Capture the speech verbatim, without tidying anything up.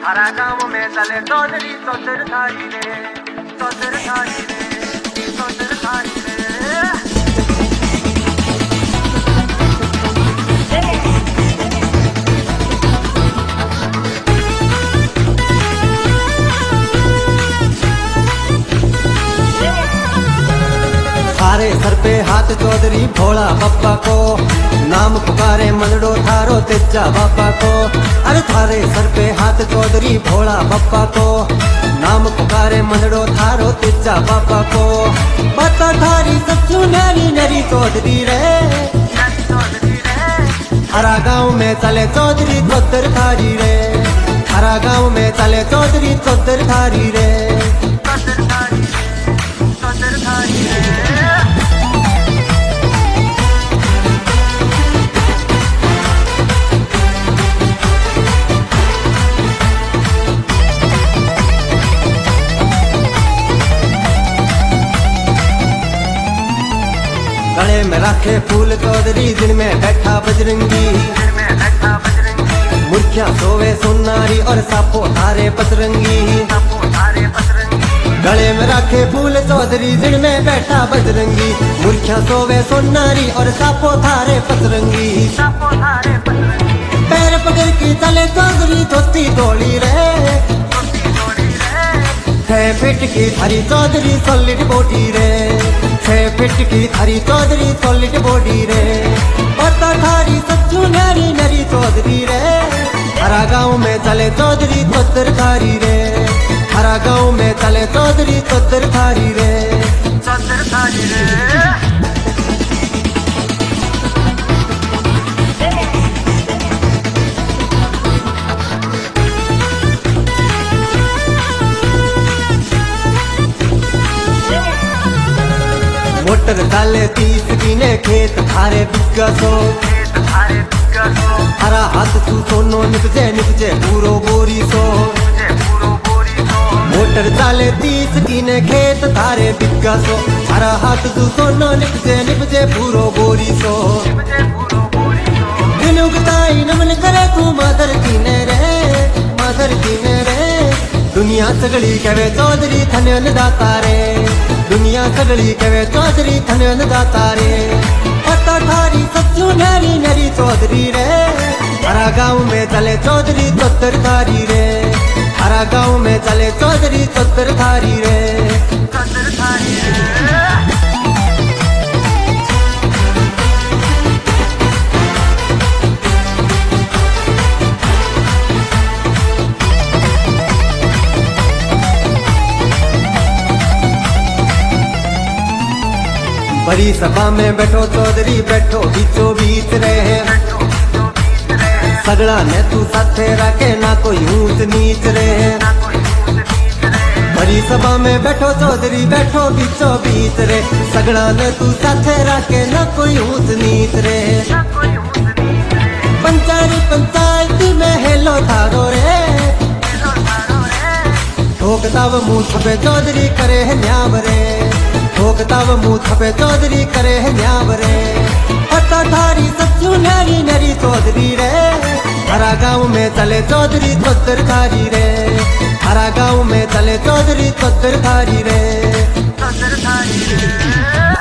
हरा गाँव में चले चौधरी चौधर थारी रे, चौधर थारी रे, चौधर थारी रे। थारे सर पे हाथ चौधरी भोला बप्पा को, नाम पुकारे मनडो थारो तेजा बापा को। अरे थारे सर पे हाथ चौधरी भोला बप्पा को, नाम पुकारे मनडो थारो तेजा बापा को। बता थारी सच्चू नरी नरी चौधरी रे, हरा गाँव में चले चौधरी चौधर थारी रे, हरा गाँव में चले चौधरी चौधर थारी रे, चौधर थारी रे, चौधर थारी रे। गले में रखे फूल चौधरी, दिन में बैठा बजरंगी, मुर्खिया सोवे सुनारी और सापो थारे पतरंगी। गले में रखे फूल चौधरी, दिन में बैठा बजरंगी, मुर्खिया सोवे सुनारी और सापो थारे पतरंगी। पैर पकड़ के चले चौधरी धोती डोली रे, छह फीट की थारी चौधरी सॉलिड बॉडी रे, छह फीट की थारी चौधरी सॉलिड बॉडी रे। पता थारी सच्चू नरी नरी चौधरी रे, हरा गाँव में चले चौधरी चौधर थारी रे, हरा गाँव में चले चौधरी चौधर थारी रे, चौधर थारी रे। मोटर डाले तीस कीने खेत थारे बिग्गा सो, हरा हाथ तू सोनो निपजे निपजे पूरो बोरी सो। मोटर डाले तीस कीने खेत थारे बिग्गा सो, हरा हाथ तू सोनो निपजे निपजे पूरो बोरी सो। दिन उगताई नमन करे तू मदर कीने रे, मदर कीने रे। दुनिया सगली कवे चौधरी थने दाता रे, दुनिया सगली कवे चौधरी थने दाता रे। पता थारी सच्चू नरी नरी चौधरी रे, हरा गाँव में चले चौधरी चौधर थारी रे, हरा गाँव में चले चौधरी चौधर थारी रे, चौधर थारी रे। बड़ी सभा में बैठो चौधरी बैठो बीचो बीच रहे, सगड़ा ने तू साथे रखे ना कोई ऊंच नीच रहे। बड़ी सभा में बैठो चौधरी बैठो बीचो बीच रे, सगड़ा ने तू साथे रखे ना कोई ऊंच नीच रहे। पंचायत पंचायत में हेलो थारो रे, ठोकताव मुँह छपे चौधरी करे है न्याव रे, ठोकताव मुँह छपे चौधरी करे है न्याव रे। पता थारी सच्चू नरी नरी चौधरी रे, हरा गाँव में चले चौधरी चौधर थारी रे, हरा गाँव में चले चौधरी चौधर थारी रे, चौधर थारी रे।